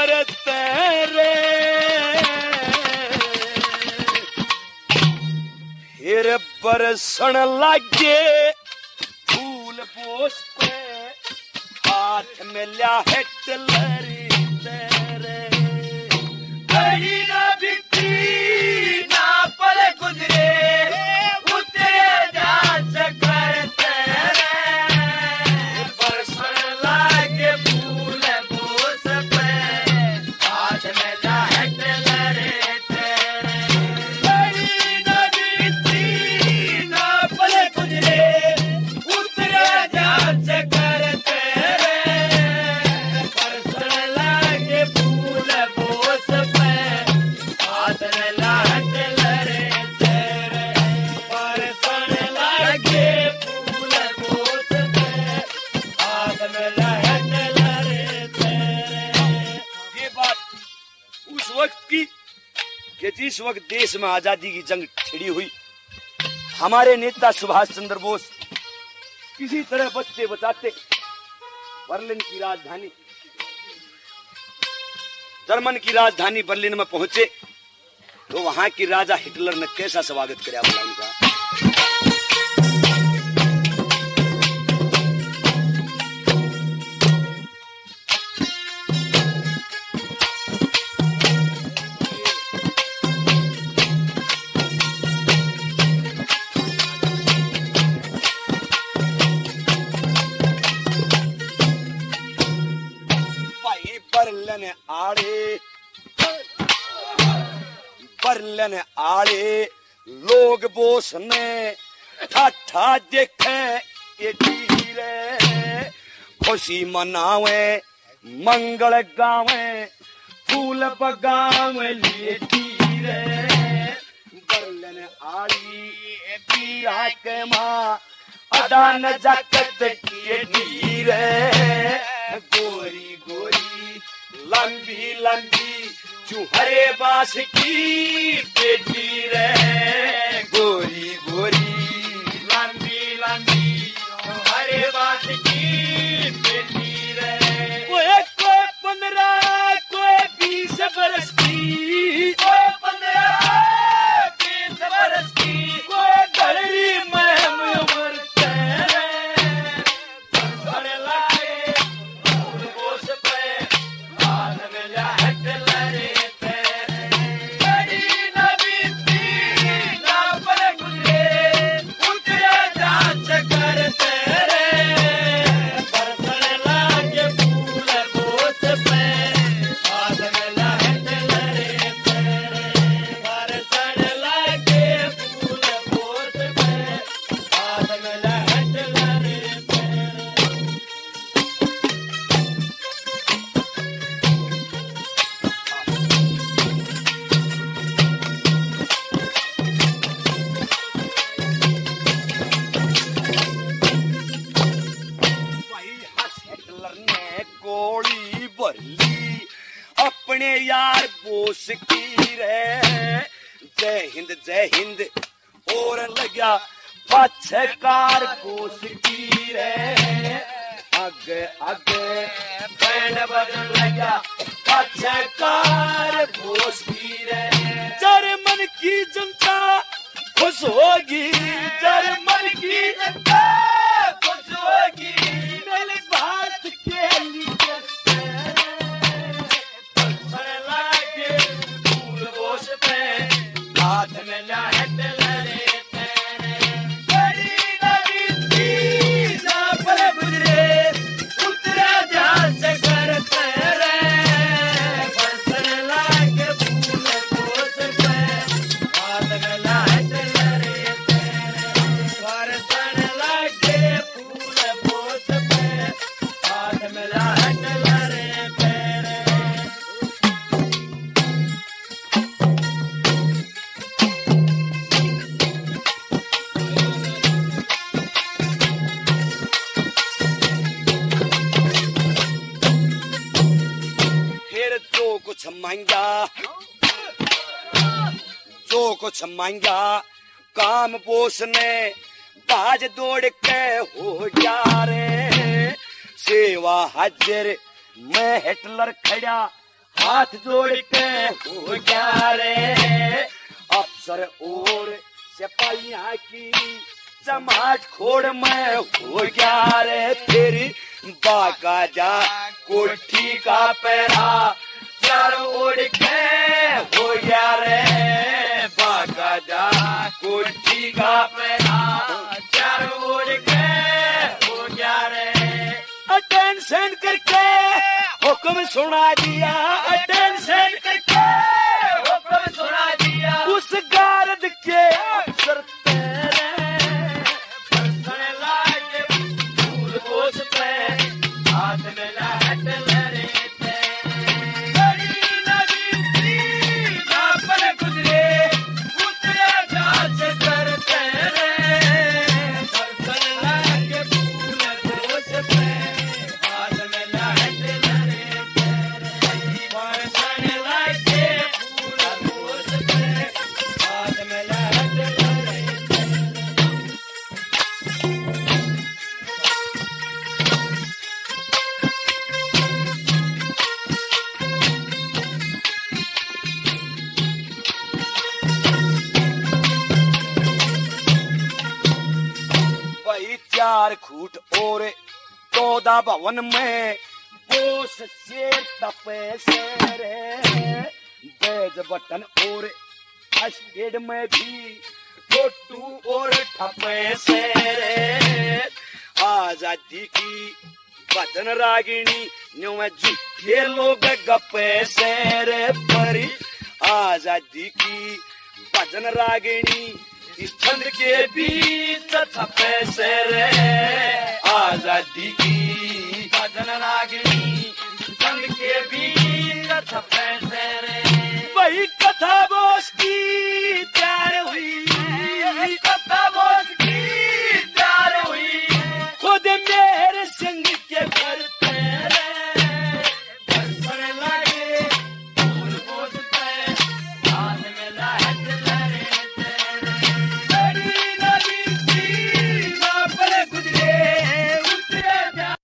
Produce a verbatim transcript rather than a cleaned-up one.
करते रे फिर बरसन लागे फूल पोस पे हाथ में लिया हिटलर तेरे कहीं ना बिकती ना पल गुजरे उतरे जांच करते रे बरसन लागे फूल पोस पे हाथ में लिया हिटलर तेरे कहीं ना बिकती ना पल गुजरे उतरे जांच करते कि जिस वक्त देश में आजादी की जंग छिड़ी हुई हमारे नेता सुभाष चंद्र बोस किसी तरह बचते बचाते बर्लिन की राजधानी जर्मन की राजधानी बर्लिन में पहुंचे तो वहां की राजा हिटलर ने कैसा स्वागत किया बोला उनका बर्लिन आड़े बर्लिन आड़े लोग बोस ने ठाठा देखे ये धीरे खुशी मनावे मंगल गावे फूल बगावे लिए धीरे बर्लिन आड़ी पीरा के माँ अदा न जाकत किए धीरे गोरी गोरी लंबी लंबी चूहरे बास की बेटी रे गोरी गोरी लंबी लंबी चूहरे बास की बेटी रे कोई कोई पंद्रह कोई बीस बरस की कोई पंद्रह बीस बरस की कोई गहरी महम उम्र अपने यार बोस की रे जय हिंद जय हिंद और लगा पछकार बोस की रे आगे आगे बैंड बजन लगा पछकार बोस की रे जर्मन की जनता खुश होगी जर्मन की जनता खुश होगी मेरे भारत के लिए हाथ में ला हिटलर तेरे बड़ी नदी थी ना पल गुजरे उतरा जांच करते रे बरसन लागे फूल पोस पे हाथ में ला हिटलर तेरे बरसन लागे फूल पोस पे हाथ में ला हिटलर तेरे कुछ मांगा जो कुछ मांगा काम बोस ने बाज दौड़ के हो जा रे सेवा हाजिर मैं हिटलर खड़ा हाथ जोड़ के हो गया रे अफसर और सिपाहियां की चमाट खोड़ में हो गया रे तेरी बाका जा कोठी का पैरा चार ओढ़ के हो गया रे बाका जा कोठी का पैरा चार ओढ़ के हो गया रे अटेंशन करके हुक्म सुना दिया अटेंशन करके हुक्म सुना दिया उस गार्ड के अफसर तेरे बरसने लागे फूल होश पे हाथ में लहट लहरे ते बड़ी नदी थी जहाँ पर गुजरे उतरे जांच करते रे बरसने लागे फूल होश पे हाथ में लहट लहरे ते बरसने लागे फूल होश पे हाथ में लहट लहरे वही चार खूट और चौदह भवन में बोस शेर तपे से रे बैज बटन और अस्टेड में भी छोटू और ठपे से रे आजादी की भजन रागिणी न्यू में झूठे लोग गपे से रे परी आजादी की भजन रागिणी इस चंद्र के बीच छपे से रे आजादी की भजन रागिणी